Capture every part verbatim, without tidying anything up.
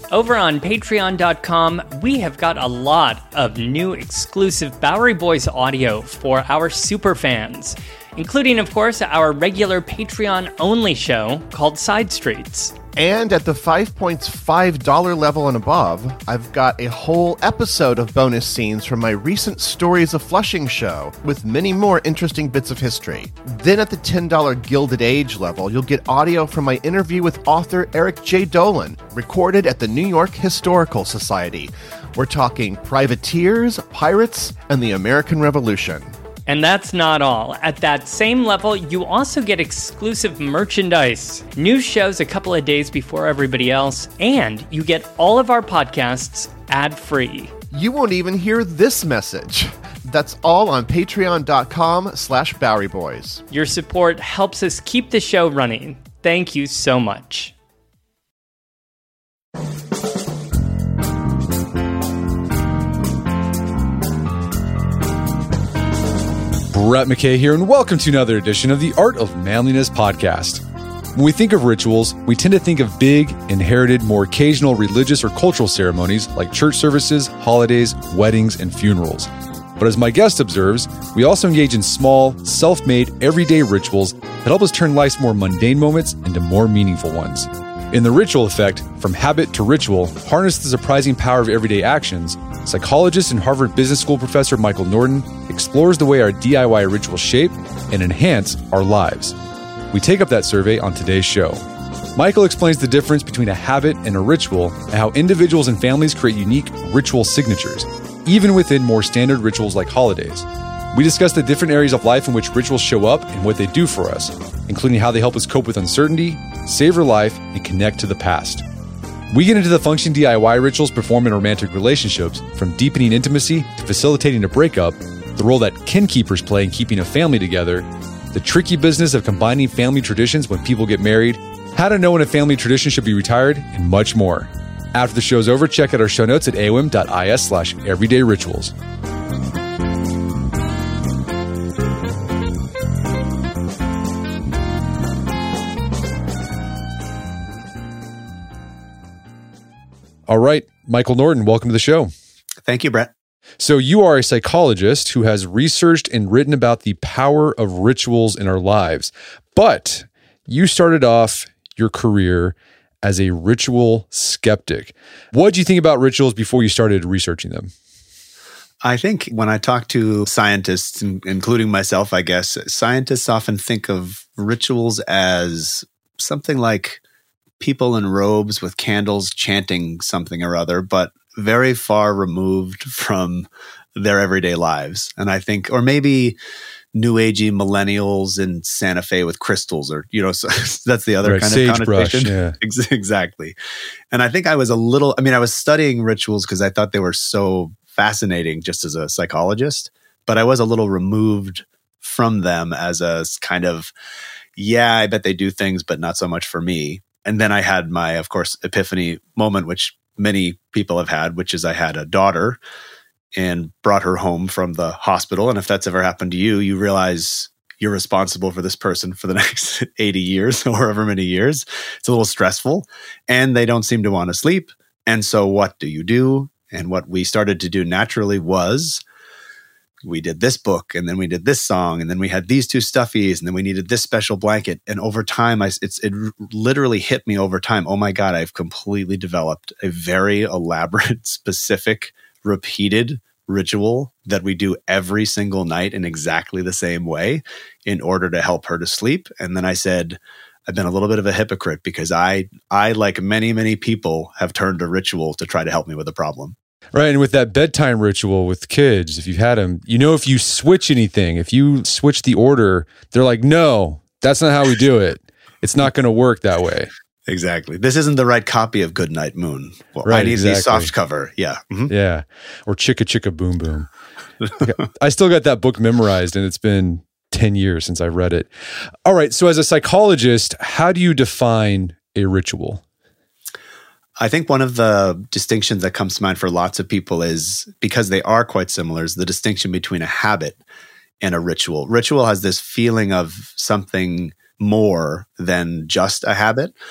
over on patreon dot com, we have got a lot of new exclusive Bowery Boys audio for our superfans, including, of course, our regular Patreon-only show called Side Streets. And at the five point five dollars level and above, I've got a whole episode of bonus scenes from my recent Stories of Flushing show, with many more interesting bits of history. Then at the ten dollars Gilded Age level, you'll get audio from my interview with author Eric J. Dolan, recorded at the New York Historical Society. We're talking privateers, pirates, and the American Revolution. And that's not all. At that same level, you also get exclusive merchandise, new shows a couple of days before everybody else, and you get all of our podcasts ad-free. You won't even hear this message. That's all on patreon dot com slash Bowery Boys. Your support helps us keep the show running. Thank you so much. Brett McKay here, and welcome to another edition of the Art of Manliness podcast. When we think of rituals, we tend to think of big, inherited, more occasional religious or cultural ceremonies like church services, holidays, weddings, and funerals. But as my guest observes, we also engage in small, self-made, everyday rituals that help us turn life's more mundane moments into more meaningful ones. In The Ritual Effect, From Habit to Ritual, Harness the Surprising Power of Everyday Actions, psychologist and Harvard Business School professor Michael Norton explores the way our D I Y rituals shape and enhance our lives. We take up that survey on today's show. Michael explains the difference between a habit and a ritual and how individuals and families create unique ritual signatures, even within more standard rituals like holidays. We discuss the different areas of life in which rituals show up and what they do for us, including how they help us cope with uncertainty, savor life, and connect to the past. We get into the function D I Y rituals perform in romantic relationships, from deepening intimacy to facilitating a breakup, the role that kin keepers play in keeping a family together, the tricky business of combining family traditions when people get married, how to know when a family tradition should be retired, and much more. After the show's over, check out our show notes at A O M dot I S slash everyday rituals. All right, Michael Norton, welcome to the show. Thank you, Brett. So you are a psychologist who has researched and written about the power of rituals in our lives, but you started off your career as a ritual skeptic. What did you think about rituals before you started researching them? I think when I talk to scientists, including myself, I guess, scientists often think of rituals as something like people in robes with candles chanting something or other, but very far removed from their everyday lives. And I think, or maybe new agey millennials in Santa Fe with crystals, or, you know, so that's the other right, kind of connotation. Yeah. Exactly. And I think I was a little, I mean, I was studying rituals because I thought they were so fascinating just as a psychologist, but I was a little removed from them as a kind of, yeah, I bet they do things, but not so much for me. And then I had my, of course, epiphany moment, which many people have had, which is I had a daughter and brought her home from the hospital. And if that's ever happened to you, you realize you're responsible for this person for the next eighty years or however many years. It's a little stressful and they don't seem to want to sleep. And so what do you do? And what we started to do naturally was we did this book, and then we did this song, and then we had these two stuffies, and then we needed this special blanket. And over time, I, it's, it literally hit me over time. Oh my God, I've completely developed a very elaborate, specific, repeated ritual that we do every single night in exactly the same way in order to help her to sleep. And then I said, I've been a little bit of a hypocrite because I, I, like many, many people, have turned to ritual to try to help me with a problem. Right. And with that bedtime ritual with kids, if you've had them, you know, if you switch anything, if you switch the order, they're like, no, that's not how we do it. It's not going to work that way. Exactly. This isn't the right copy of Goodnight Moon. Well, right, I need exactly. the soft cover. Yeah. Mm-hmm. Yeah. Or Chicka Chicka Boom Boom. I still got that book memorized, and it's been ten years since I read it. All right. So as a psychologist, how do you define a ritual? I think one of the distinctions that comes to mind for lots of people is, because they are quite similar, is the distinction between a habit and a ritual. Ritual has this feeling of something more than just a habit.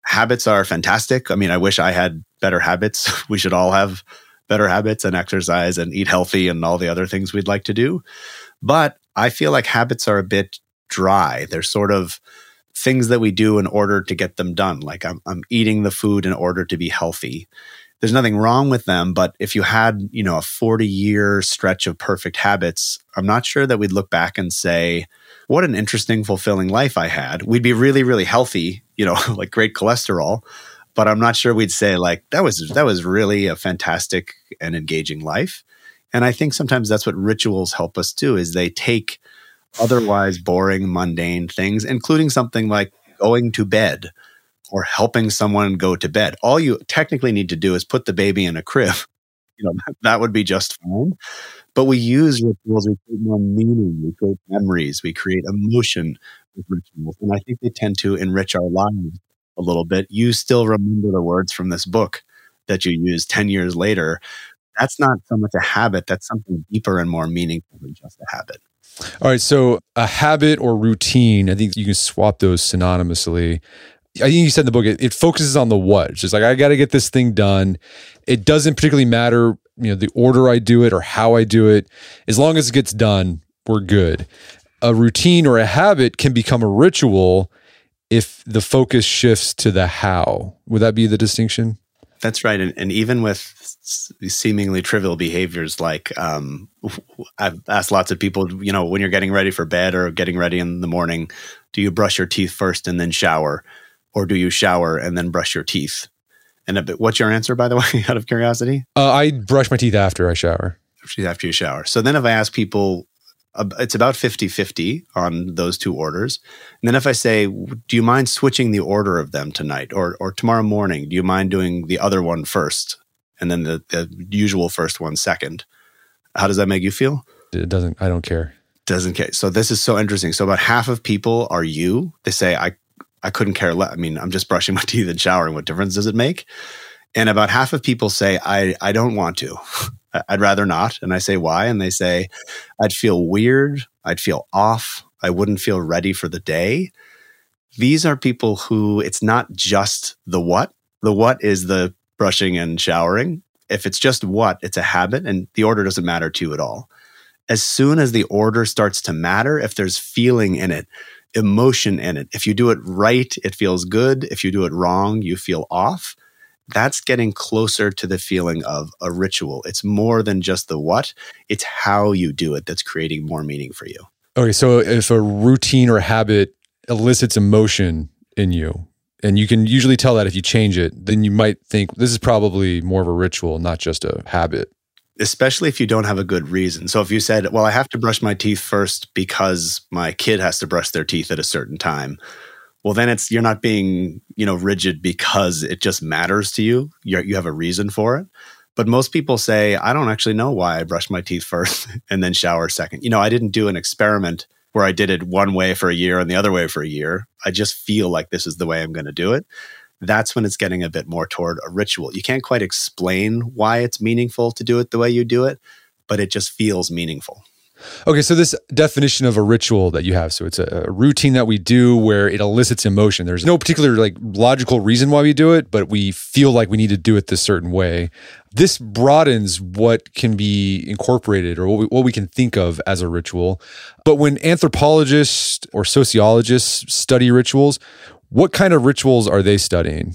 Habits are fantastic. I mean, I wish I had better habits. We should all have better habits and exercise and eat healthy and all the other things we'd like to do. But I feel like habits are a bit dry. They're sort of things that we do in order to get them done. Like I'm, I'm eating the food in order to be healthy. There's nothing wrong with them, but if you had, you know, a forty year stretch of perfect habits, I'm not sure that we'd look back and say, what an interesting, fulfilling life I had. We'd be really, really healthy, you know, like great cholesterol, but I'm not sure we'd say like, that was, that was really a fantastic and engaging life. And I think sometimes that's what rituals help us do, is they take otherwise boring, mundane things, including something like going to bed or helping someone go to bed. All you technically need to do is put the baby in a crib. You know, that, that would be just fine. But we use rituals, we create more meaning, we create memories, we create emotion with rituals. And I think they tend to enrich our lives a little bit. You still remember the words from this book that you used ten years later. That's not so much a habit, that's something deeper and more meaningful than just a habit. All right. So a habit or routine, I think you can swap those synonymously. I think you said in the book, it, it focuses on the what. It's just like, I got to get this thing done. It doesn't particularly matter, you know, the order I do it or how I do it. As long as it gets done, we're good. A routine or a habit can become a ritual if the focus shifts to the how. Would that be the distinction? That's right. And, and even with seemingly trivial behaviors, like um, I've asked lots of people, you know, when you're getting ready for bed or getting ready in the morning, do you brush your teeth first and then shower? Or do you shower and then brush your teeth? And a bit, what's your answer, by the way, out of curiosity? Uh, I brush my teeth after I shower. After you shower. So then if I ask people, uh, it's about fifty-fifty on those two orders. And then if I say, do you mind switching the order of them tonight? Or or tomorrow morning, do you mind doing the other one first? And then the, the usual first one second? How does that make you feel? It doesn't, I don't care. Doesn't care. So this is so interesting. So about half of people are you. They say, I I couldn't care less. I mean, I'm just brushing my teeth and showering. What difference does it make? And about half of people say, I, I don't want to. I'd rather not. And I say, why? And they say, I'd feel weird. I'd feel off. I wouldn't feel ready for the day. These are people who it's not just the what. The what is the brushing and showering. If it's just what, it's a habit, and the order doesn't matter to you at all. As soon as the order starts to matter, if there's feeling in it, emotion in it. If you do it right, it feels good. If you do it wrong, you feel off. That's getting closer to the feeling of a ritual. It's more than just the what, it's how you do it that's creating more meaning for you. Okay, so if a routine or habit elicits emotion in you, and you can usually tell that if you change it, then you might think this is probably more of a ritual, not just a habit. Especially if you don't have a good reason. So if you said, well, I have to brush my teeth first because my kid has to brush their teeth at a certain time. Well, then it's, you're not being, you know, rigid because it just matters to you. You're, you have a reason for it. But most people say, I don't actually know why I brush my teeth first and then shower second. You know, I didn't do an experiment where I did it one way for a year and the other way for a year. I just feel like this is the way I'm going to do it. That's when it's getting a bit more toward a ritual. You can't quite explain why it's meaningful to do it the way you do it, but it just feels meaningful. Okay, so this definition of a ritual that you have, so it's a, a routine that we do where it elicits emotion. There's no particular like logical reason why we do it, but we feel like we need to do it this certain way. This broadens what can be incorporated or what we, what we can think of as a ritual. But when anthropologists or sociologists study rituals, what kind of rituals are they studying?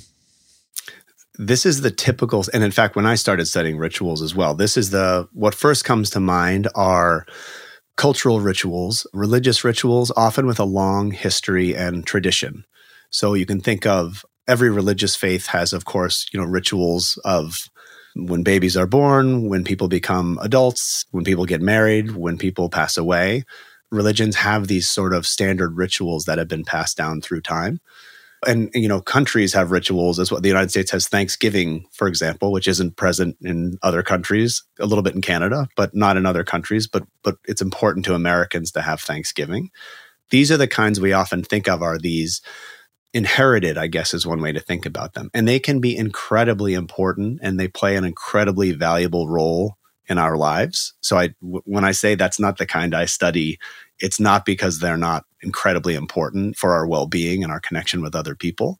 This is the typical, and in fact, when I started studying rituals as well, this is the, what first comes to mind are cultural rituals, religious rituals, often with a long history and tradition. So you can think of every religious faith has, of course, you know, rituals of when babies are born, when people become adults, when people get married, when people pass away. Religions have these sort of standard rituals that have been passed down through time. And, you know, countries have rituals as well. The United States has Thanksgiving, for example, which isn't present in other countries, a little bit in Canada, but not in other countries. But but it's important to Americans to have Thanksgiving. These are the kinds we often think of are these inherited, I guess, is one way to think about them. And they can be incredibly important, and they play an incredibly valuable role in our lives. So I, w- when I say that's not the kind I study, it's not because they're not incredibly important for our well-being and our connection with other people.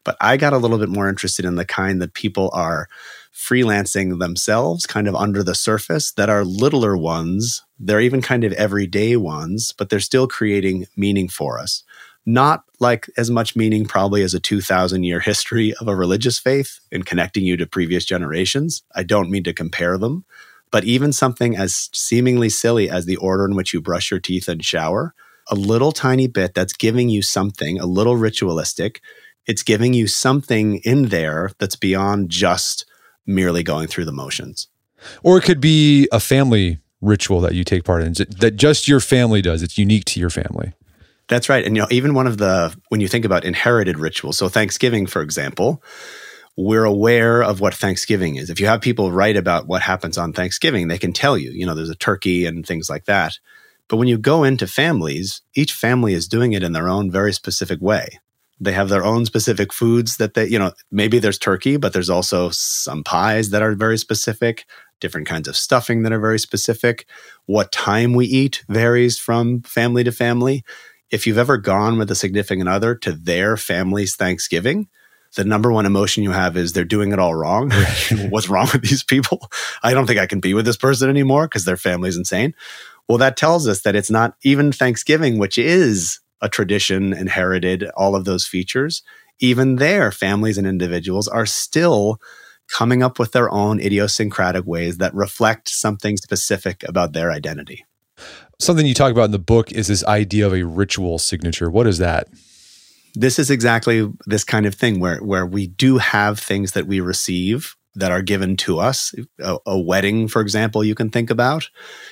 But I got a little bit more interested in the kind that people are freelancing themselves kind of under the surface, that are littler ones. They're even kind of everyday ones, but they're still creating meaning for us. Not like as much meaning probably as a two thousand year history of a religious faith and connecting you to previous generations. I don't mean to compare them, but even something as seemingly silly as the order in which you brush your teeth and shower, a little tiny bit that's giving you something, a little ritualistic. It's giving you something in there that's beyond just merely going through the motions. Or it could be a family ritual that you take part in, that just your family does. It's unique to your family. That's right. And you know, even one of the, when you think about inherited rituals, so Thanksgiving, for example, we're aware of what Thanksgiving is. If you have people write about what happens on Thanksgiving, they can tell you, you know, there's a turkey and things like that. But when you go into families, each family is doing it in their own very specific way. They have their own specific foods that they, you know, maybe there's turkey, but there's also some pies that are very specific, different kinds of stuffing that are very specific. What time we eat varies from family to family. If you've ever gone with a significant other to their family's Thanksgiving, the number one emotion you have is they're doing it all wrong. What's wrong with these people? I don't think I can be with this person anymore because their family's insane. Well, that tells us that it's not even Thanksgiving, which is a tradition, inherited, all of those features. Even there, families and individuals are still coming up with their own idiosyncratic ways that reflect something specific about their identity. Something you talk about in the book is this idea of a ritual signature. What is that? This is exactly this kind of thing where, where we do have things that we receive that are given to us. A, a wedding, for example, you can think about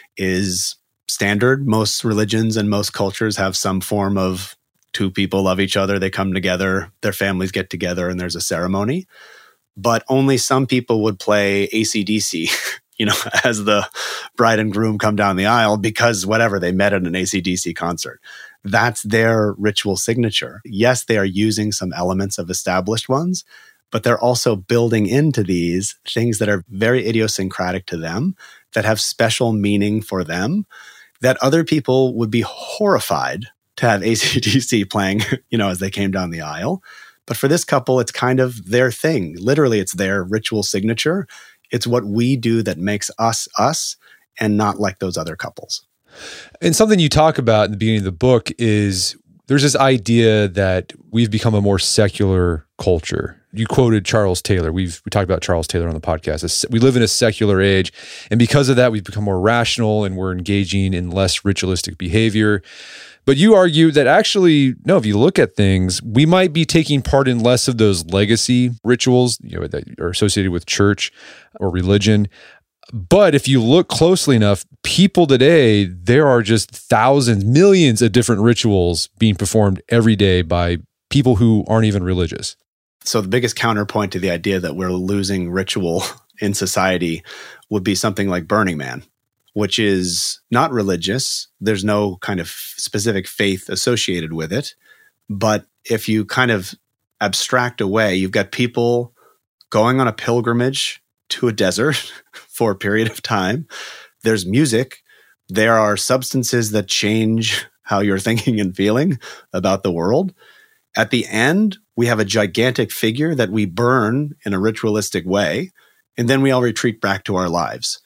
is standard. Most religions and most cultures have some form of two people love each other. They come together, their families get together, and there's a ceremony. But only some people would play A C D C, you know, as the bride and groom come down the aisle because whatever, they met at an A C D C concert. That's their ritual signature. Yes, they are using some elements of established ones, but they're also building into these things that are very idiosyncratic to them, that have special meaning for them, that other people would be horrified to have A C D C playing, you know, as they came down the aisle. But for this couple, it's kind of their thing. Literally, it's their ritual signature. It's what we do that makes us us and not like those other couples. And something you talk about in the beginning of the book is there's this idea that we've become a more secular culture. You quoted Charles Taylor. We've we talked about Charles Taylor on the podcast. We live in a secular age, and because of that, we've become more rational and we're engaging in less ritualistic behavior. But you argue that actually, no, if you look at things, we might be taking part in less of those legacy rituals, you know, that are associated with church or religion. But if you look closely enough, people today, there are just thousands, millions of different rituals being performed every day by people who aren't even religious. So the biggest counterpoint to the idea that we're losing ritual in society would be something like Burning Man, which is not religious. There's no kind of specific faith associated with it. But if you kind of abstract away, you've got people going on a pilgrimage to a desert for a period of time. There's music. There are substances that change how you're thinking and feeling about the world. At the end, we have a gigantic figure that we burn in a ritualistic way, and then we all retreat back to our lives.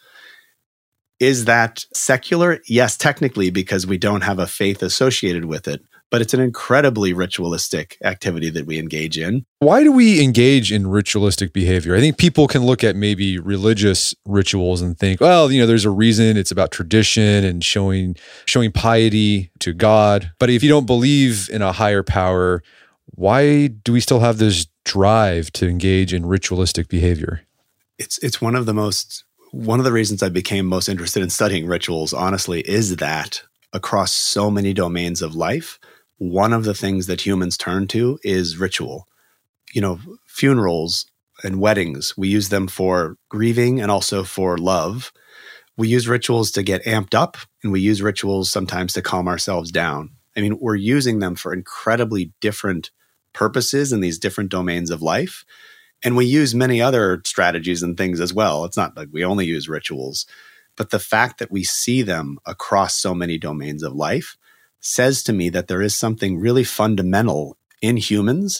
Is that secular? Yes, technically, because we don't have a faith associated with it, but it's an incredibly ritualistic activity that we engage in. Why do we engage in ritualistic behavior? I think people can look at maybe religious rituals and think, well, you know, there's a reason. It's about tradition and showing showing piety to God. But if you don't believe in a higher power, why do we still have this drive to engage in ritualistic behavior? It's it's one of the most one of the reasons I became most interested in studying rituals, honestly, is that across so many domains of life, one of the things that humans turn to is ritual. You know, funerals and weddings, we use them for grieving and also for love. We use rituals to get amped up, and we use rituals sometimes to calm ourselves down. I mean, we're using them for incredibly different purposes in these different domains of life. And we use many other strategies and things as well. It's not like we only use rituals, but the fact that we see them across so many domains of life says to me that there is something really fundamental in humans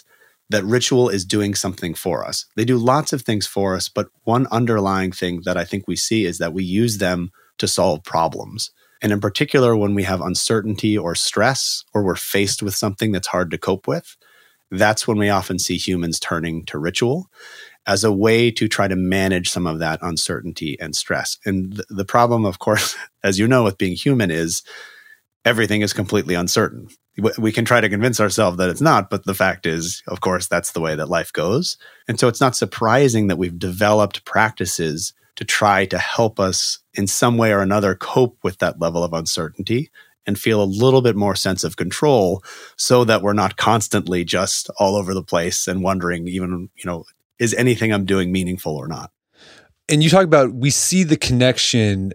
that ritual is doing something for us. They do lots of things for us, but one underlying thing that I think we see is that we use them to solve problems. And in particular, when we have uncertainty or stress, or we're faced with something that's hard to cope with, that's when we often see humans turning to ritual as a way to try to manage some of that uncertainty and stress. And th- the problem, of course, as you know, with being human is everything is completely uncertain. We can try to convince ourselves that it's not, but the fact is, of course, that's the way that life goes. And so it's not surprising that we've developed practices to try to help us in some way or another cope with that level of uncertainty and feel a little bit more sense of control so that we're not constantly just all over the place and wondering even, you know, is anything I'm doing meaningful or not? And you talk about, we see the connection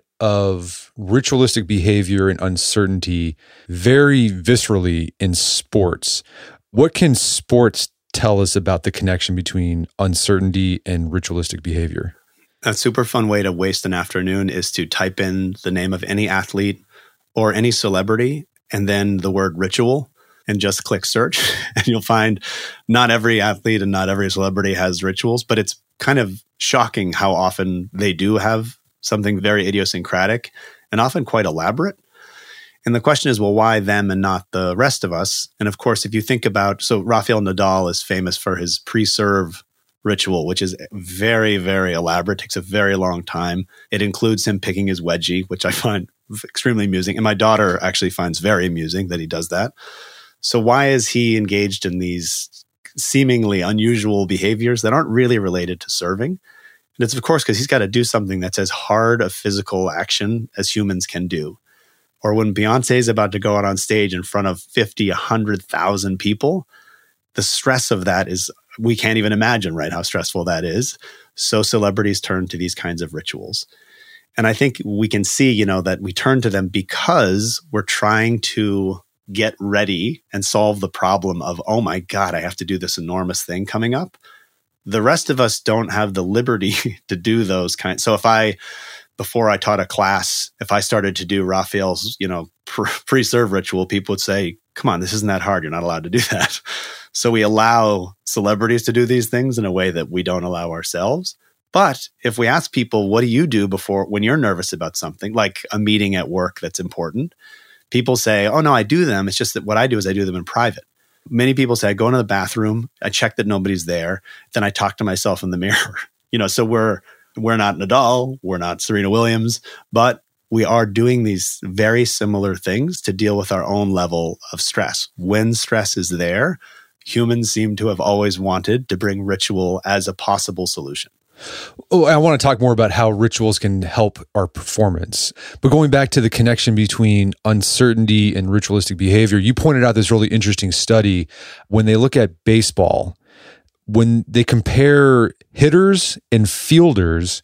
of ritualistic behavior and uncertainty very viscerally in sports. What can sports tell us about the connection between uncertainty and ritualistic behavior? A super fun way to waste an afternoon is to type in the name of any athlete or any celebrity and then the word ritual and just click search. And you'll find not every athlete and not every celebrity has rituals, but it's kind of shocking how often they do have something very idiosyncratic and often quite elaborate. And the question is, well, why them and not the rest of us? And of course, if you think about, so Rafael Nadal is famous for his pre-serve ritual, which is very, very elaborate, takes a very long time. It includes him picking his wedgie, which I find extremely amusing. And my daughter actually finds very amusing that he does that. So why is he engaged in these seemingly unusual behaviors that aren't really related to serving? And it's, of course, because he's got to do something that's as hard a physical action as humans can do. Or when Beyonce is about to go out on stage in front of fifty, one hundred thousand people, the stress of that is, we can't even imagine, right, how stressful that is. So celebrities turn to these kinds of rituals. And I think we can see, you know, that we turn to them because we're trying to get ready and solve the problem of, oh my God, I have to do this enormous thing coming up. The rest of us don't have the liberty to do those kinds. So if I, before I taught a class, if I started to do Raphael's, you know, pre-serve ritual, people would say, come on, this isn't that hard. You're not allowed to do that. So we allow celebrities to do these things in a way that we don't allow ourselves. But if we ask people, what do you do before, when you're nervous about something, like a meeting at work that's important, people say, oh no, I do them. It's just that what I do is I do them in private. Many people say, I go into the bathroom, I check that nobody's there, then I talk to myself in the mirror. You know, so we're we're not Nadal, we're not Serena Williams, but we are doing these very similar things to deal with our own level of stress. When stress is there, humans seem to have always wanted to bring ritual as a possible solution. Oh, I want to talk more about how rituals can help our performance. But going back to the connection between uncertainty and ritualistic behavior, you pointed out this really interesting study when they look at baseball. When they compare hitters and fielders,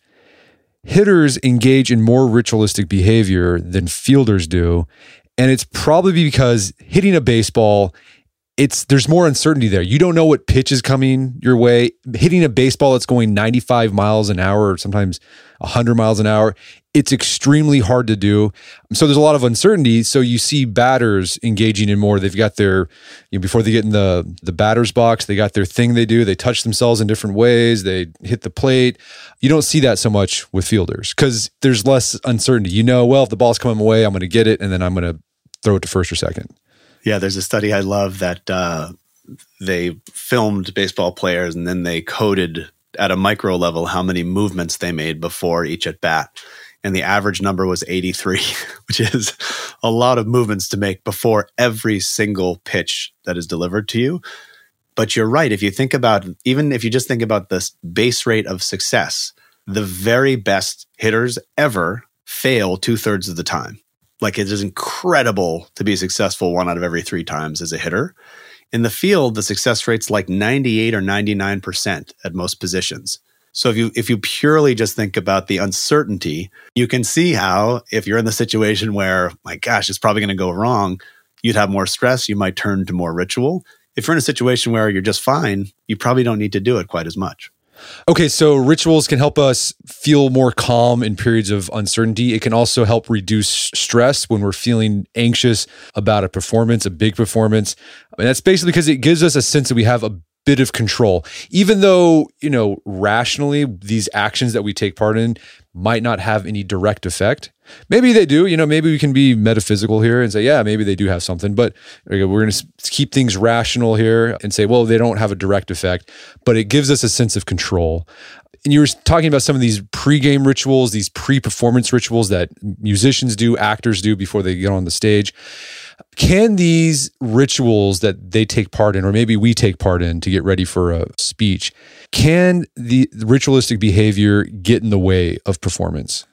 hitters engage in more ritualistic behavior than fielders do. And it's probably because hitting a baseball, it's there's more uncertainty there. You don't know what pitch is coming your way. Hitting a baseball that's going ninety-five miles an hour or sometimes one hundred miles an hour, it's extremely hard to do. So there's a lot of uncertainty. So you see batters engaging in more. They've got their, you know, before they get in the, the batter's box, they got their thing they do. They touch themselves in different ways. They hit the plate. You don't see that so much with fielders because there's less uncertainty. You know, well, if the ball's coming my way, I'm going to get it, and then I'm going to throw it to first or second. Yeah, there's a study I love that uh, they filmed baseball players and then they coded at a micro level how many movements they made before each at bat. And the average number was eighty-three, which is a lot of movements to make before every single pitch that is delivered to you. But you're right. If you think about, even if you just think about the base rate of success, the very best hitters ever fail two thirds of the time. Like, it is incredible to be successful one out of every three times as a hitter. In the field, the success rate's like ninety-eight or ninety-nine percent at most positions. So if you if you purely just think about the uncertainty, you can see how if you're in the situation where, my gosh, it's probably going to go wrong, you'd have more stress, you might turn to more ritual. If you're in a situation where you're just fine, you probably don't need to do it quite as much. Okay, so rituals can help us feel more calm in periods of uncertainty. It can also help reduce stress when we're feeling anxious about a performance, a big performance. And that's basically because it gives us a sense that we have a bit of control, even though, you know, rationally, these actions that we take part in might not have any direct effect. Maybe they do, you know, maybe we can be metaphysical here and say, yeah, maybe they do have something, but we're going to keep things rational here and say, well, they don't have a direct effect, but it gives us a sense of control. And you were talking about some of these pre-game rituals, these pre-performance rituals that musicians do, actors do before they get on the stage. Can these rituals that they take part in, or maybe we take part in to get ready for a speech, can the ritualistic behavior get in the way of performance?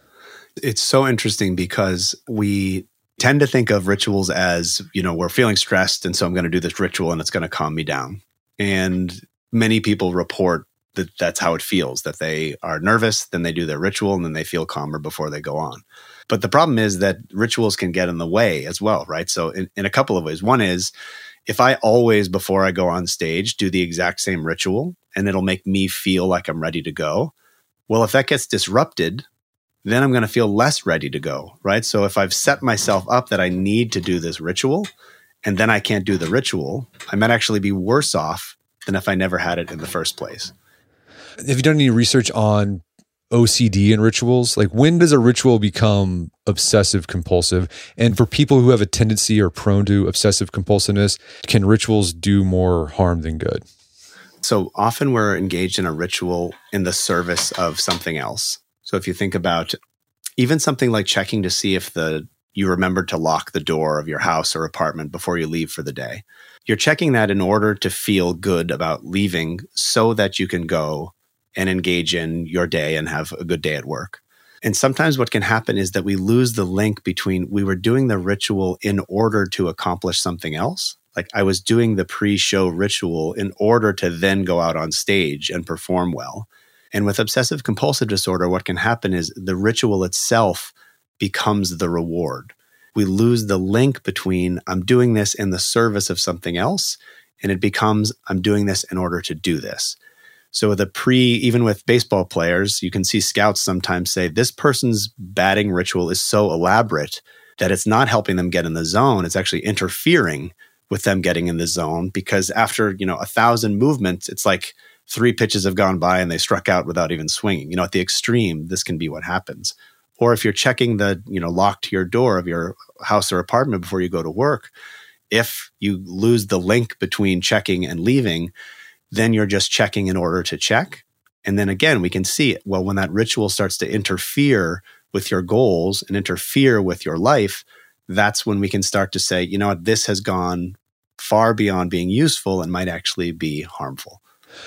It's so interesting because we tend to think of rituals as, you know, we're feeling stressed, and so I'm going to do this ritual and it's going to calm me down. And many people report that that's how it feels, that they are nervous, then they do their ritual, and then they feel calmer before they go on. But the problem is that rituals can get in the way as well, right? So in, in a couple of ways. One is, if I always, before I go on stage, do the exact same ritual, and it'll make me feel like I'm ready to go, well, if that gets disrupted, then I'm going to feel less ready to go, right? So if I've set myself up that I need to do this ritual, and then I can't do the ritual, I might actually be worse off than if I never had it in the first place. Have you done any research on O C D and rituals? Like, when does a ritual become obsessive compulsive? And for people who have a tendency or prone to obsessive compulsiveness, can rituals do more harm than good? So often we're engaged in a ritual in the service of something else. So if you think about even something like checking to see if the you remembered to lock the door of your house or apartment before you leave for the day, you're checking that in order to feel good about leaving so that you can go and engage in your day and have a good day at work. And sometimes what can happen is that we lose the link between we were doing the ritual in order to accomplish something else. Like, I was doing the pre-show ritual in order to then go out on stage and perform well. And with obsessive compulsive disorder, what can happen is the ritual itself becomes the reward. We lose the link between I'm doing this in the service of something else, and it becomes I'm doing this in order to do this. So the pre, even with baseball players, you can see scouts sometimes say, this person's batting ritual is so elaborate that it's not helping them get in the zone. It's actually interfering with them getting in the zone, because after, you know, a thousand movements, it's like three pitches have gone by and they struck out without even swinging. You know, at the extreme, this can be what happens. Or if you're checking the, you know, lock to your door of your house or apartment before you go to work, if you lose the link between checking and leaving, then you're just checking in order to check. And then again, we can see it. Well, when that ritual starts to interfere with your goals and interfere with your life, that's when we can start to say, you know what, this has gone far beyond being useful and might actually be harmful.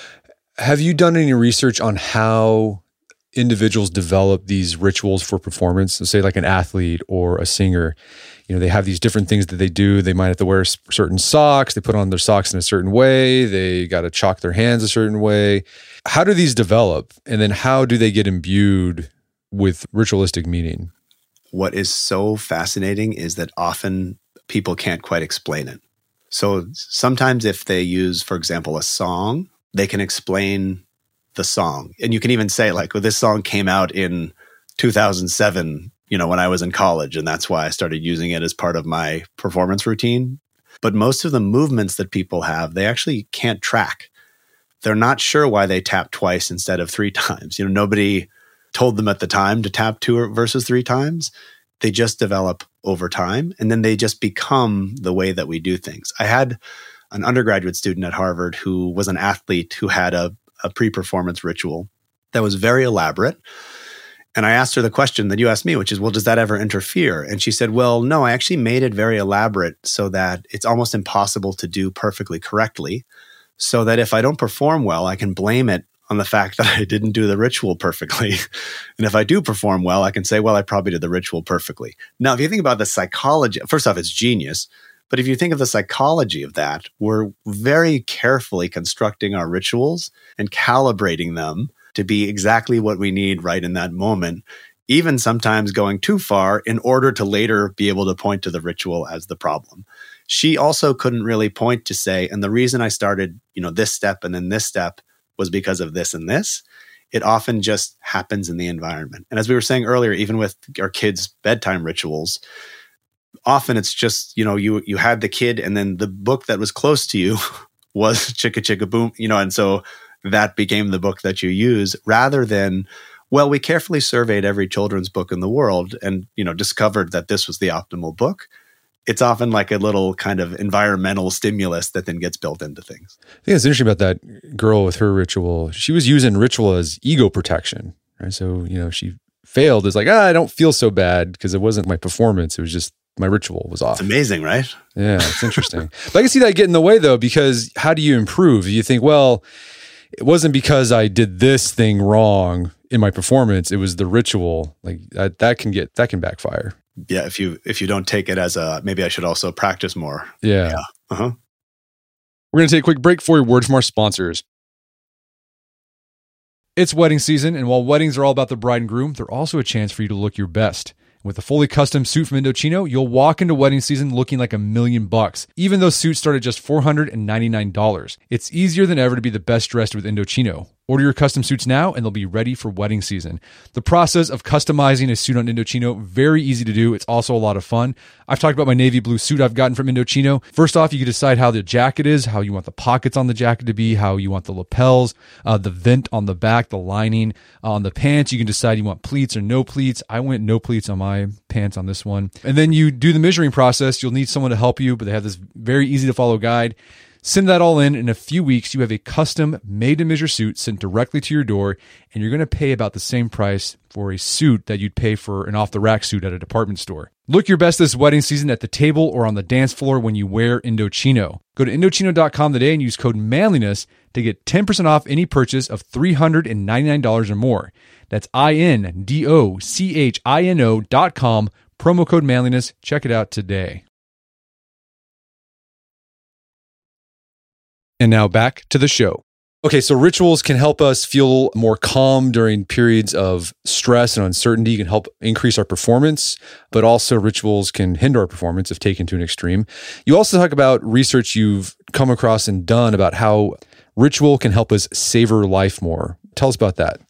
Have you done any research on how individuals develop these rituals for performance? So say like an athlete or a singer, you know, they have these different things that they do. They might have to wear certain socks. They put on their socks in a certain way. They got to chalk their hands a certain way. How do these develop? And then how do they get imbued with ritualistic meaning? What is so fascinating is that often people can't quite explain it. So sometimes if they use, for example, a song, they can explain the song. And you can even say like, well, this song came out in two thousand seven, you know, when I was in college, and that's why I started using it as part of my performance routine. But most of the movements that people have, they actually can't track. They're not sure why they tap twice instead of three times. You know, nobody told them at the time to tap two versus three times. They just develop over time, and then they just become the way that we do things. I had an undergraduate student at Harvard who was an athlete who had a, a pre-performance ritual that was very elaborate. And I asked her the question that you asked me, which is, well, does that ever interfere? And she said, well, no, I actually made it very elaborate so that it's almost impossible to do perfectly correctly, so that if I don't perform well, I can blame it on the fact that I didn't do the ritual perfectly. And if I do perform well, I can say, well, I probably did the ritual perfectly. Now, if you think about the psychology, first off, it's genius. But if you think of the psychology of that, we're very carefully constructing our rituals and calibrating them to be exactly what we need right in that moment, even sometimes going too far in order to later be able to point to the ritual as the problem. She also couldn't really point to say, and the reason I started, you know, this step and then this step was because of this and this. It often just happens in the environment. And as we were saying earlier, even with our kids' bedtime rituals, often it's just, you know, you you had the kid and then the book that was close to you was Chicka Chicka Boom, you know, and so that became the book that you use rather than, well, we carefully surveyed every children's book in the world and, you know, discovered that this was the optimal book. It's often like a little kind of environmental stimulus that then gets built into things. I think it's interesting about that girl with her ritual. She was using ritual as ego protection, right? So, you know, she failed as like, ah, I don't feel so bad because it wasn't my performance. It was just my ritual was off. It's amazing, right? Yeah, it's interesting. But I can see that get in the way though, because how do you improve? You think, well, it wasn't because I did this thing wrong in my performance. It was the ritual. Like that, that can get, that can backfire. Yeah. If you, if you don't take it as a, maybe I should also practice more. Yeah. yeah. Uh-huh. We're going to take a quick break for a word from our sponsors. It's wedding season, and while weddings are all about the bride and groom, they're also a chance for you to look your best. With a fully custom suit from Indochino, you'll walk into wedding season looking like a million bucks, even though suits start at just four hundred ninety-nine dollars. It's easier than ever to be the best dressed with Indochino. Order your custom suits now and they'll be ready for wedding season. The process of customizing a suit on Indochino, very easy to do. It's also a lot of fun. I've talked about my navy blue suit I've gotten from Indochino. First off, you can decide how the jacket is, how you want the pockets on the jacket to be, how you want the lapels, uh, the vent on the back, the lining. Uh, on the pants, you can decide you want pleats or no pleats. I went no pleats on my pants on this one. And then you do the measuring process. You'll need someone to help you, but they have this very easy to follow guide. Send that all in. In a few weeks, you have a custom made-to-measure suit sent directly to your door, and you're going to pay about the same price for a suit that you'd pay for an off-the-rack suit at a department store. Look your best this wedding season at the table or on the dance floor when you wear Indochino. Go to Indochino dot com today and use code manliness to get ten percent off any purchase of three hundred ninety-nine dollars or more. That's I N D O C H I N O dot com, promo code manliness. Check it out today. And now back to the show. Okay, so rituals can help us feel more calm during periods of stress and uncertainty, can help increase our performance, but also rituals can hinder our performance if taken to an extreme. You also talk about research you've come across and done about how ritual can help us savor life more. Tell us about that.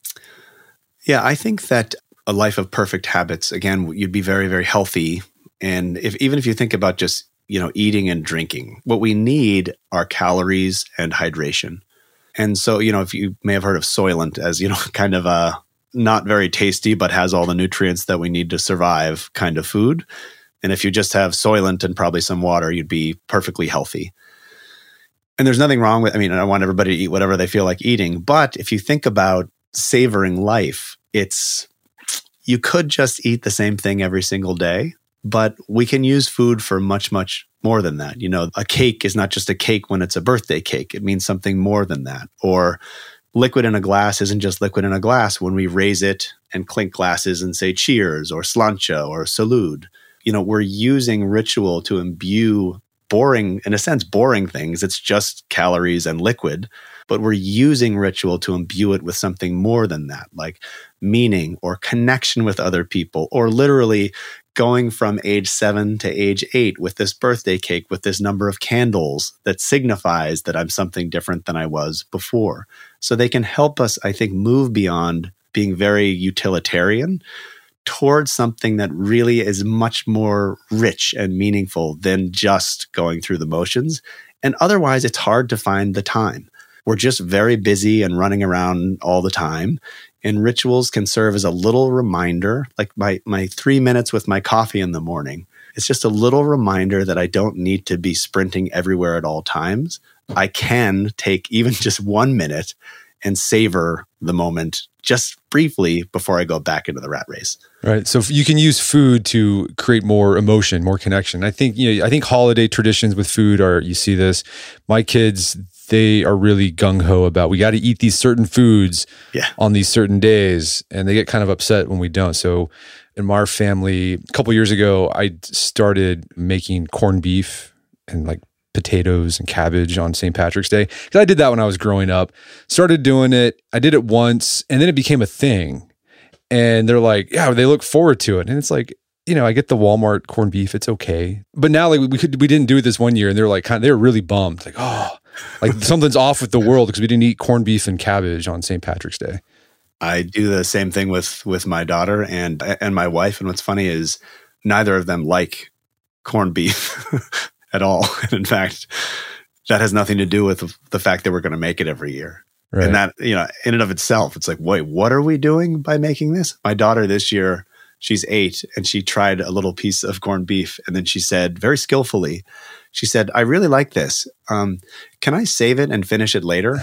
Yeah, I think that a life of perfect habits, again, you'd be very, very healthy. And if even if you think about just you know, eating and drinking. What we need are calories and hydration. And so, you know, if you may have heard of Soylent as, you know, kind of a not very tasty, but has all the nutrients that we need to survive kind of food. And if you just have Soylent and probably some water, you'd be perfectly healthy. And there's nothing wrong with, I mean, I want everybody to eat whatever they feel like eating. But if you think about savoring life, it's, you could just eat the same thing every single day. But we can use food for much, much more than that. You know, a cake is not just a cake when it's a birthday cake. It means something more than that. Or liquid in a glass isn't just liquid in a glass when we raise it and clink glasses and say cheers or slancha or salud. You know, we're using ritual to imbue boring, in a sense, boring things. It's just calories and liquid. But we're using ritual to imbue it with something more than that, like meaning or connection with other people, or literally going from age seven to age eight with this birthday cake with this number of candles that signifies that I'm something different than I was before. So they can help us, I think, move beyond being very utilitarian towards something that really is much more rich and meaningful than just going through the motions. And otherwise, it's hard to find the time. We're just very busy and running around all the time. And rituals can serve as a little reminder, like my, my three minutes with my coffee in the morning. It's just a little reminder that I don't need to be sprinting everywhere at all times. I can take even just one minute and savor the moment just briefly before I go back into the rat race. Right. So you can use food to create more emotion, more connection. I think, you know, I think holiday traditions with food are, you see this, my kids, they are really gung-ho about, we got to eat these certain foods yeah. on these certain days. And they get kind of upset when we don't. So in our family, a couple of years ago, I started making corned beef and like potatoes and cabbage on Saint Patrick's Day. Because I did that when I was growing up. Started doing it. I did it once and then it became a thing. And they're like, yeah, they look forward to it. And it's like, you know, I get the Walmart corned beef. It's okay. But now like we could, we didn't do it this one year and they're like, kind of, they were really bummed. Like, oh, like something's off with the world because we didn't eat corned beef and cabbage on Saint Patrick's Day. I do the same thing with, with my daughter and, and my wife. And what's funny is neither of them like corned beef at all. And in fact, that has nothing to do with the fact that we're going to make it every year. Right. And that, you know, in and of itself, it's like, wait, what are we doing by making this? My daughter this year, she's eight, and she tried a little piece of corned beef. And then she said, very skillfully, she said, I really like this. Um, can I save it and finish it later?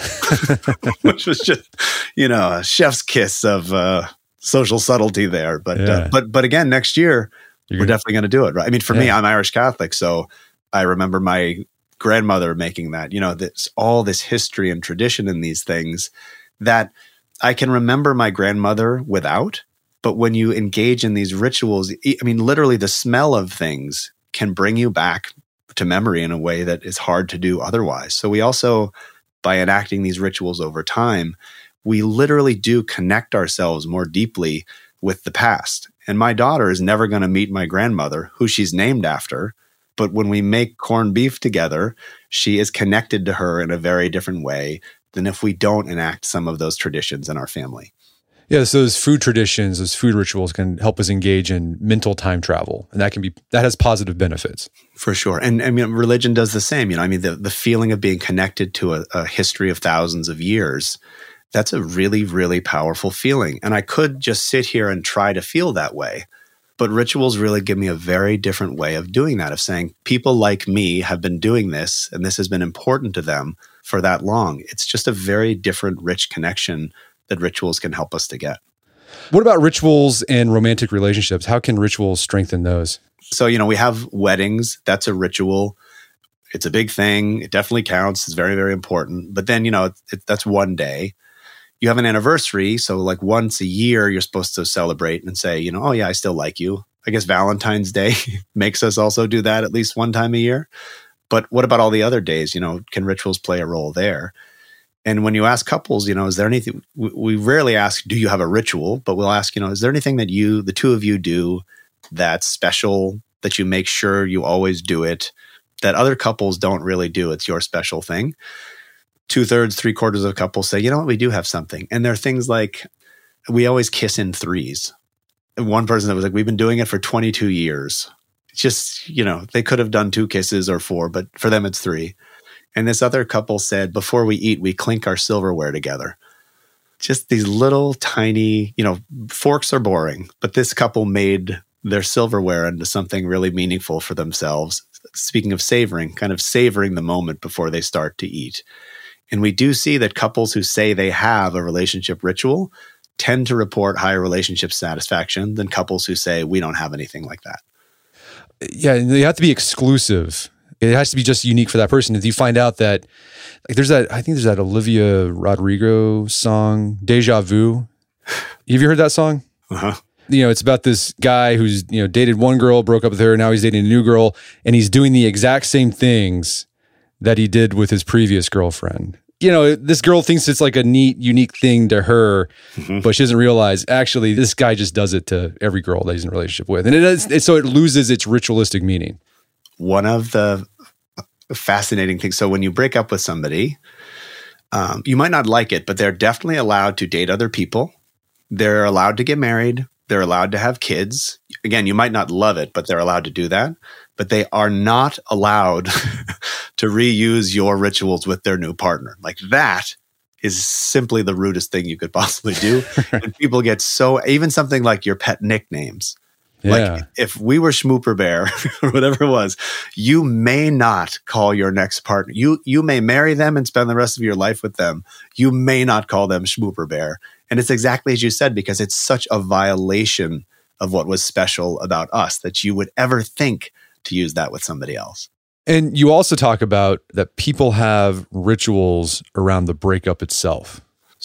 Which was just, you know, a chef's kiss of uh, social subtlety there. But, yeah. uh, but, but again, next year, You're we're gonna, definitely going to do it, right? I mean, for yeah. me, I'm Irish Catholic. So I remember my grandmother making that, you know, this, all this history and tradition in these things that I can remember my grandmother without. But when you engage in these rituals, I mean, literally the smell of things can bring you back to memory in a way that is hard to do otherwise. So we also, by enacting these rituals over time, we literally do connect ourselves more deeply with the past. And my daughter is never going to meet my grandmother, who she's named after. But when we make corned beef together, she is connected to her in a very different way than if we don't enact some of those traditions in our family. Yeah, so those food traditions, those food rituals can help us engage in mental time travel. And that can be, that has positive benefits. For sure. And I mean, religion does the same. You know, I mean, the, the feeling of being connected to a, a history of thousands of years, that's a really, really powerful feeling. And I could just sit here and try to feel that way. But rituals really give me a very different way of doing that, of saying people like me have been doing this, and this has been important to them for that long. It's just a very different, rich connection that rituals can help us to get. What about rituals and romantic relationships? How can rituals strengthen those? So, you know, we have weddings. That's a ritual. It's a big thing. It definitely counts. It's very, very important. But then, you know, it, it, that's one day. You have an anniversary. So like once a year, you're supposed to celebrate and say, you know, oh yeah, I still like you. I guess Valentine's Day makes us also do that at least one time a year. But what about all the other days? You know, can rituals play a role there? And when you ask couples, you know, is there anything, we, we rarely ask, do you have a ritual? But we'll ask, you know, is there anything that you, the two of you do that's special, that you make sure you always do it, that other couples don't really do? It's your special thing. Two thirds, three quarters of couples say, you know what, we do have something. And there are things like, we always kiss in threes. And one person that was like, we've been doing it for twenty-two years. It's just, you know, they could have done two kisses or four, but for them it's three. And this other couple said, before we eat, we clink our silverware together. Just these little tiny, you know, forks are boring, but this couple made their silverware into something really meaningful for themselves. Speaking of savoring, kind of savoring the moment before they start to eat. And we do see that couples who say they have a relationship ritual tend to report higher relationship satisfaction than couples who say we don't have anything like that. Yeah, they have to be exclusive. It has to be just unique for that person. If you find out that, like, there's that, I think there's that Olivia Rodrigo song, Deja Vu. Have you heard that song? Uh-huh. You know, it's about this guy who's, you know, dated one girl, broke up with her, now he's dating a new girl, and he's doing the exact same things that he did with his previous girlfriend. You know, this girl thinks it's like a neat, unique thing to her, mm-hmm. but she doesn't realize, actually, this guy just does it to every girl that he's in a relationship with. And it is, it, so it loses its ritualistic meaning. One of the fascinating things, so when you break up with somebody, um, you might not like it, but they're definitely allowed to date other people. They're allowed to get married. They're allowed to have kids. Again, you might not love it, but they're allowed to do that. But they are not allowed to reuse your rituals with their new partner. Like, that is simply the rudest thing you could possibly do. And people get so, even something like your pet nicknames. Yeah. Like, if we were Schmooper Bear or whatever it was, you may not call your next partner. You you may marry them and spend the rest of your life with them. You may not call them Schmooper Bear. And it's exactly as you said, because it's such a violation of what was special about us that you would ever think to use that with somebody else. And you also talk about that people have rituals around the breakup itself.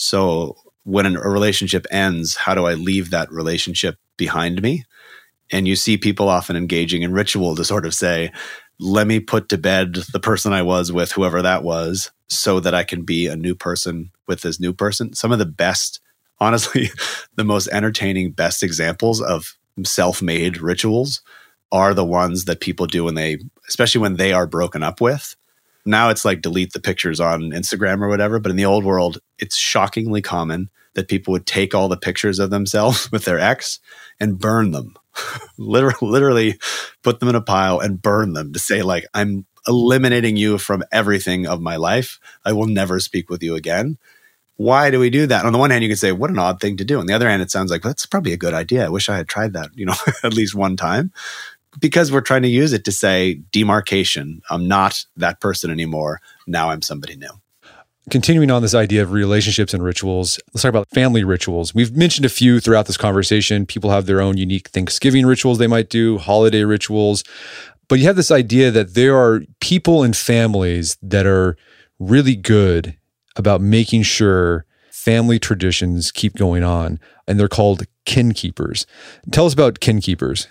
So when a relationship ends, how do I leave that relationship behind me? And you see people often engaging in ritual to sort of say, let me put to bed the person I was with, whoever that was, so that I can be a new person with this new person. Some of the best, honestly, the most entertaining, best examples of self-made rituals are the ones that people do when they, especially when they are broken up with. Now it's like delete the pictures on Instagram or whatever, but in the old world, it's shockingly common that people would take all the pictures of themselves with their ex and burn them. literally, literally put them in a pile and burn them to say, like, I'm eliminating you from everything of my life. I will never speak with you again. Why do we do that? On the one hand, you can say, what an odd thing to do. On the other hand, it sounds like, that's probably a good idea. I wish I had tried that, you know, at least one time. Because we're trying to use it to say demarcation. I'm not that person anymore. Now I'm somebody new. Continuing on this idea of relationships and rituals, let's talk about family rituals. We've mentioned a few throughout this conversation. People have their own unique Thanksgiving rituals they might do, holiday rituals. But you have this idea that there are people and families that are really good about making sure family traditions keep going on, and they're called kin keepers. Tell us about kin keepers.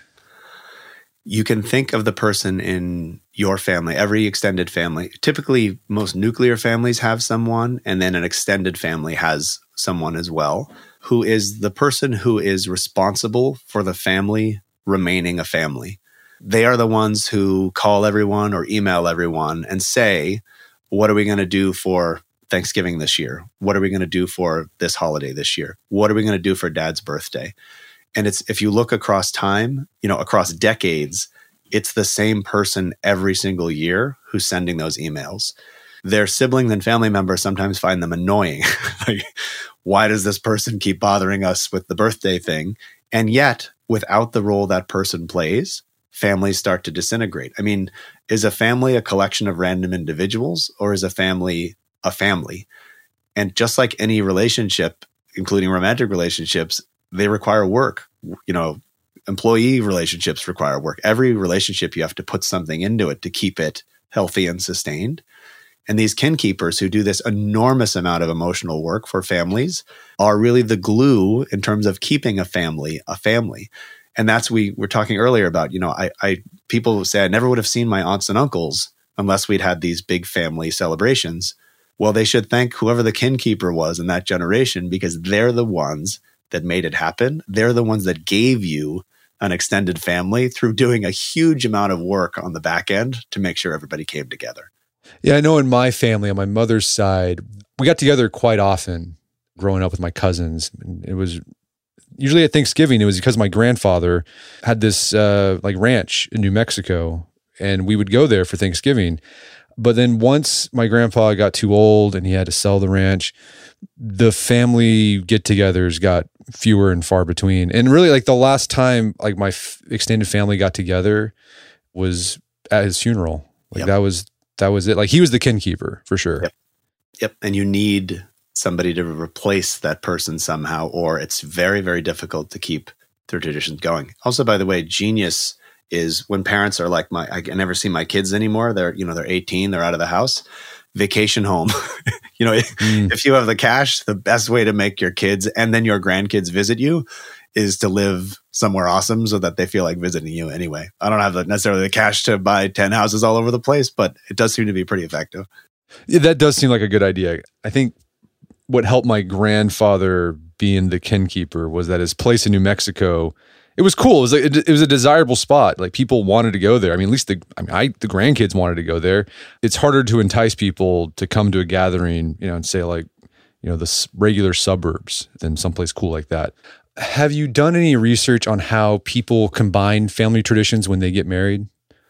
You can think of the person in your family, every extended family. Typically, most nuclear families have someone, and then an extended family has someone as well, who is the person who is responsible for the family remaining a family. They are the ones who call everyone or email everyone and say, what are we going to do for Thanksgiving this year? What are we going to do for this holiday this year? What are we going to do for Dad's birthday? And it's, if you look across time, you know, across decades, it's the same person every single year who's sending those emails. Their siblings and family members sometimes find them annoying. Like, why does this person keep bothering us with the birthday thing? And yet, without the role that person plays, families start to disintegrate. I mean, is a family a collection of random individuals, or is a family a family? And just like any relationship, including romantic relationships, they require work. You know, employee relationships require work. Every relationship, you have to put something into it to keep it healthy and sustained. And these kin keepers who do this enormous amount of emotional work for families are really the glue in terms of keeping a family a family. And that's, we were talking earlier about, you know, I, I people say I never would have seen my aunts and uncles unless we'd had these big family celebrations. Well, they should thank whoever the kin keeper was in that generation, because they're the ones that made it happen. They're the ones that gave you an extended family through doing a huge amount of work on the back end to make sure everybody came together. Yeah, I know in my family, on my mother's side, we got together quite often growing up with my cousins. It was usually at Thanksgiving. It was because my grandfather had this uh, like ranch in New Mexico, and we would go there for Thanksgiving. But then once my grandpa got too old and he had to sell the ranch, the family get-togethers got fewer and far between. And really, like, the last time like my f- extended family got together was at his funeral. Like yep. that was that was it. Like, he was the kin keeper for sure. Yep. Yep. And you need somebody to replace that person somehow, or it's very, very difficult to keep their traditions going. Also, by the way, genius is when parents are like, my, I never see my kids anymore. They're, you know, they're eighteen, they're out of the house. Vacation home. You know, mm. if you have the cash, the best way to make your kids and then your grandkids visit you is to live somewhere awesome so that they feel like visiting you anyway. I don't have the, necessarily the cash to buy ten houses all over the place, but it does seem to be pretty effective. Yeah, that does seem like a good idea. I think what helped my grandfather being the kin keeper was that his place in New Mexico, it was cool. It was like, it was a desirable spot. Like, people wanted to go there. I mean, at least the I mean, I the grandkids wanted to go there. It's harder to entice people to come to a gathering, you know, and say like, you know, the regular suburbs than someplace cool like that. Have you done any research on how people combine family traditions when they get married?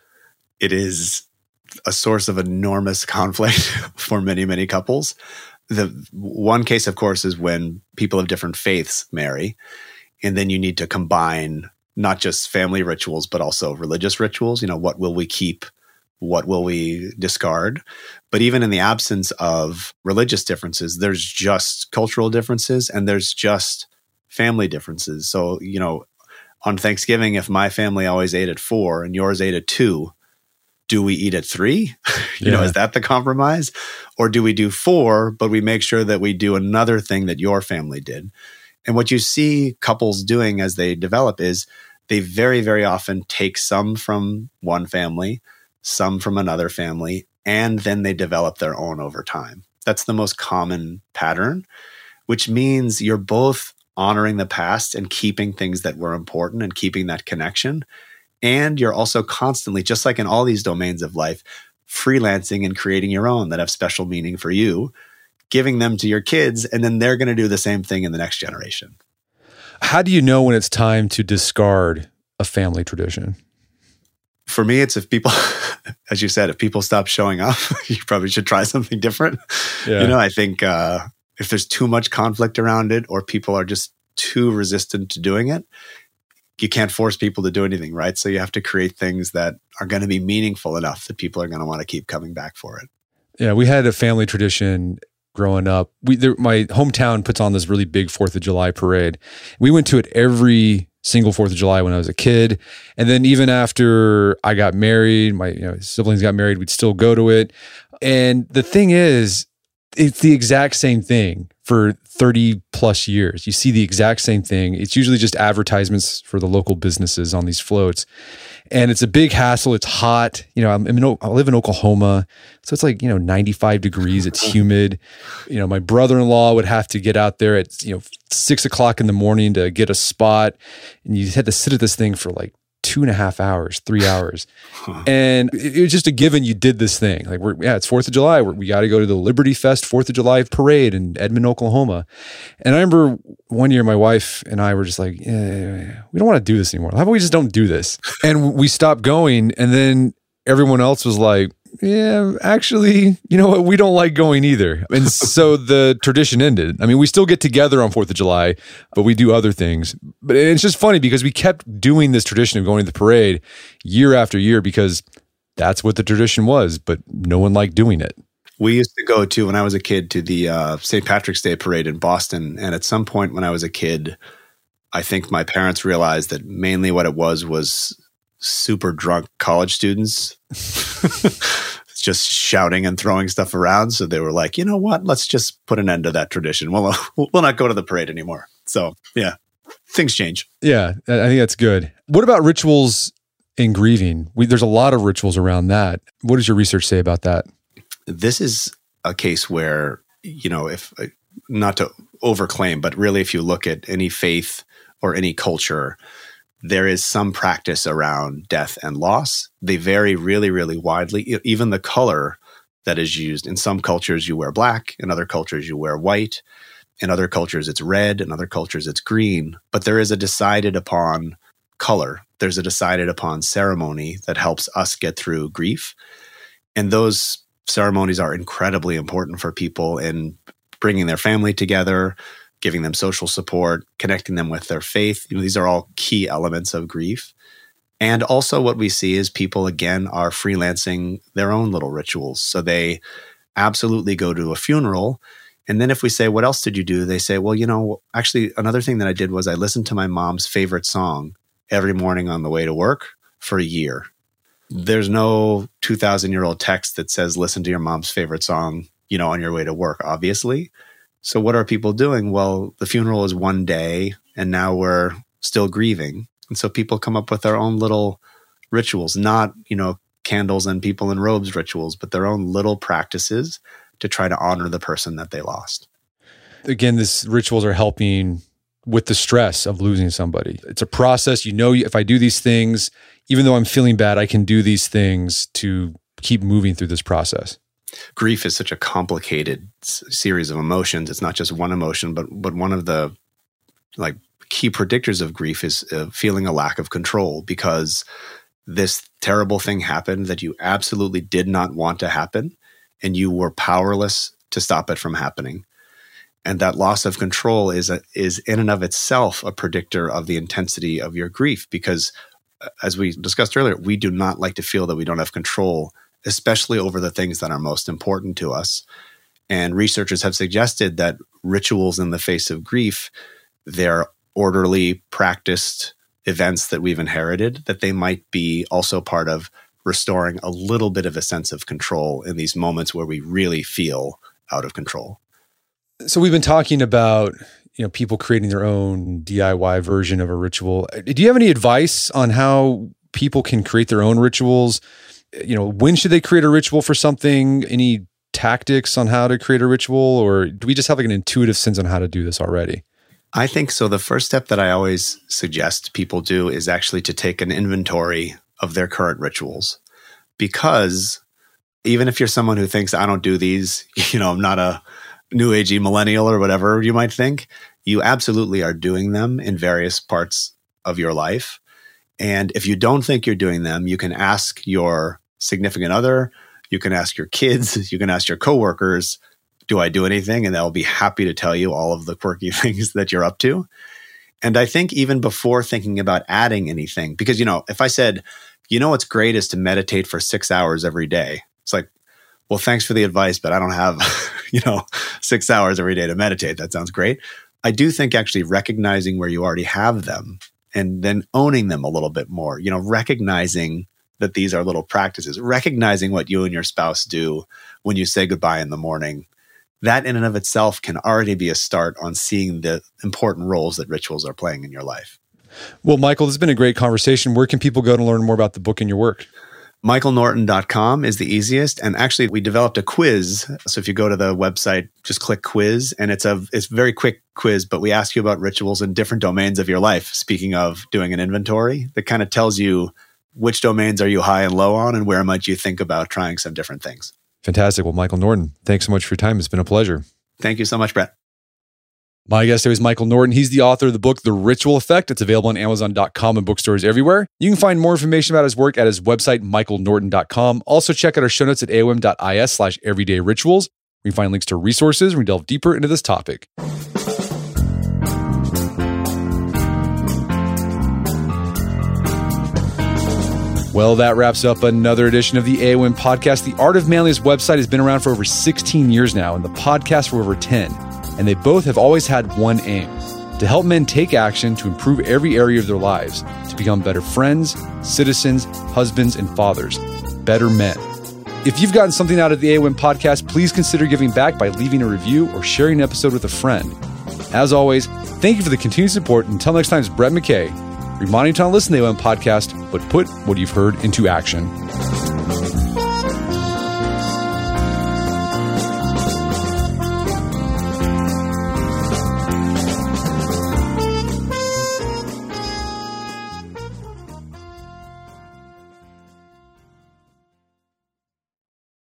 It is a source of enormous conflict for many, many couples. The one case, of course, is when people of different faiths marry. And then you need to combine not just family rituals, but also religious rituals. You know, what will we keep? What will we discard? But even in the absence of religious differences, there's just cultural differences and there's just family differences. So, you know, on Thanksgiving, if my family always ate at four and yours ate at two, do we eat at three? you yeah. know, is that the compromise? Or do we do four, but we make sure that we do another thing that your family did? And what you see couples doing as they develop is they very, very often take some from one family, some from another family, and then they develop their own over time. That's the most common pattern, which means you're both honoring the past and keeping things that were important and keeping that connection. And you're also constantly, just like in all these domains of life, freelancing and creating your own that have special meaning for you, giving them to your kids, and then they're going to do the same thing in the next generation. How do you know when it's time to discard a family tradition? For me, it's if people, as you said, if people stop showing up, you probably should try something different. Yeah. You know, I think uh, if there's too much conflict around it or people are just too resistant to doing it, you can't force people to do anything, right? So you have to create things that are going to be meaningful enough that people are going to want to keep coming back for it. Yeah, we had a family tradition growing up. We there, my hometown puts on this really big fourth of July parade. We went to it every single fourth of July when I was a kid. And then even after I got married, my you know, siblings got married, we'd still go to it. And the thing is, it's the exact same thing for thirty plus years. You see the exact same thing. It's usually just advertisements for the local businesses on these floats. And it's a big hassle. It's hot. You know, I'm, I'm in, I live in Oklahoma. So it's like, you know, ninety-five degrees. It's humid. You know, my brother-in-law would have to get out there at, you know, six o'clock in the morning to get a spot. And you had to sit at this thing for like two and a half hours, three hours. Huh. And it, it was just a given you did this thing. Like, we're, yeah, it's fourth of July. We're, we got to go to the Liberty Fest fourth of July parade in Edmond, Oklahoma. And I remember one year my wife and I were just like, yeah, we don't want to do this anymore. How about we just don't do this? And we stopped going. And then everyone else was like, yeah, actually, you know what? We don't like going either. And so the tradition ended. I mean, we still get together on fourth of July, but we do other things. But it's just funny because we kept doing this tradition of going to the parade year after year because that's what the tradition was, but no one liked doing it. We used to go to, when I was a kid, to the uh, Saint Patrick's Day parade in Boston. And at some point when I was a kid, I think my parents realized that mainly what it was was super drunk college students just shouting and throwing stuff around. So they were like, you know what? Let's just put an end to that tradition. We'll, we'll not go to the parade anymore. So yeah, things change. Yeah, I think that's good. What about rituals in grieving? We, there's a lot of rituals around that. What does your research say about that? This is a case where, you know, if not to overclaim, but really if you look at any faith or any culture, there is some practice around death and loss. They vary really, really widely. Even the color that is used. In some cultures, you wear black. In other cultures, you wear white. In other cultures, it's red. In other cultures, it's green. But there is a decided upon color. There's a decided upon ceremony that helps us get through grief. And those ceremonies are incredibly important for people in bringing their family together, giving them social support, connecting them with their faith. You know, these are all key elements of grief. And also what we see is people, again, are freelancing their own little rituals. So they absolutely go to a funeral. And then if we say, what else did you do? They say, well, you know, actually, another thing that I did was I listened to my mom's favorite song every morning on the way to work for a year. There's no two thousand year old text that says, listen to your mom's favorite song, you know, on your way to work, obviously. So what are people doing? Well, the funeral is one day and now we're still grieving. And so people come up with their own little rituals, not, you know, candles and people in robes rituals, but their own little practices to try to honor the person that they lost. Again, these rituals are helping with the stress of losing somebody. It's a process. You know, if I do these things, even though I'm feeling bad, I can do these things to keep moving through this process. Grief is such a complicated s- series of emotions. It's not just one emotion, but but one of the like key predictors of grief is uh, feeling a lack of control, because this terrible thing happened that you absolutely did not want to happen, and you were powerless to stop it from happening. And that loss of control is a, is in and of itself a predictor of the intensity of your grief, because as we discussed earlier, we do not like to feel that we don't have control, especially over the things that are most important to us. And researchers have suggested that rituals in the face of grief, they're orderly, practiced events that we've inherited, that they might be also part of restoring a little bit of a sense of control in these moments where we really feel out of control. So we've been talking about, you know, people creating their own D I Y version of a ritual. Do you have any advice on how people can create their own rituals? You know, when should they create a ritual for something? Any tactics on how to create a ritual? Or do we just have like an intuitive sense on how to do this already? I think so. The first step that I always suggest people do is actually to take an inventory of their current rituals. Because even if you're someone who thinks, I don't do these, you know, I'm not a new agey millennial or whatever you might think, you absolutely are doing them in various parts of your life. And if you don't think you're doing them, you can ask your significant other, you can ask your kids, you can ask your coworkers, do I do anything? And they'll be happy to tell you all of the quirky things that you're up to. And I think even before thinking about adding anything, because, you know, if I said, you know, what's great is to meditate for six hours every day. It's like, well, thanks for the advice, but I don't have, you know, six hours every day to meditate. That sounds great. I do think actually recognizing where you already have them and then owning them a little bit more, you know, recognizing that these are little practices, recognizing what you and your spouse do when you say goodbye in the morning. That in and of itself can already be a start on seeing the important roles that rituals are playing in your life. Well, Michael, this has been a great conversation. Where can people go to learn more about the book and your work? michael norton dot com is the easiest. And actually, we developed a quiz. So if you go to the website, just click quiz. And it's a it's a very quick quiz, but we ask you about rituals in different domains of your life. Speaking of doing an inventory, that kind of tells you which domains are you high and low on and where might you think about trying some different things. Fantastic. Well, Michael Norton, thanks so much for your time. It's been a pleasure. Thank you so much, Brett. My guest today is Michael Norton. He's the author of the book, The Ritual Effect. It's available on amazon dot com and bookstores everywhere. You can find more information about his work at his website, michael norton dot com. Also, check out our show notes at aom dot is slash everyday rituals. We find links to resources and we delve deeper into this topic. Well, that wraps up another edition of the A O M podcast. The Art of Manliness website has been around for over sixteen years now, and the podcast for over ten. And they both have always had one aim: to help men take action to improve every area of their lives, to become better friends, citizens, husbands, and fathers, better men. If you've gotten something out of the A O M podcast, please consider giving back by leaving a review or sharing an episode with a friend. As always, thank you for the continued support. Until next time, it's Brett McKay, reminding you to not listen to the A O M podcast, but put what you've heard into action.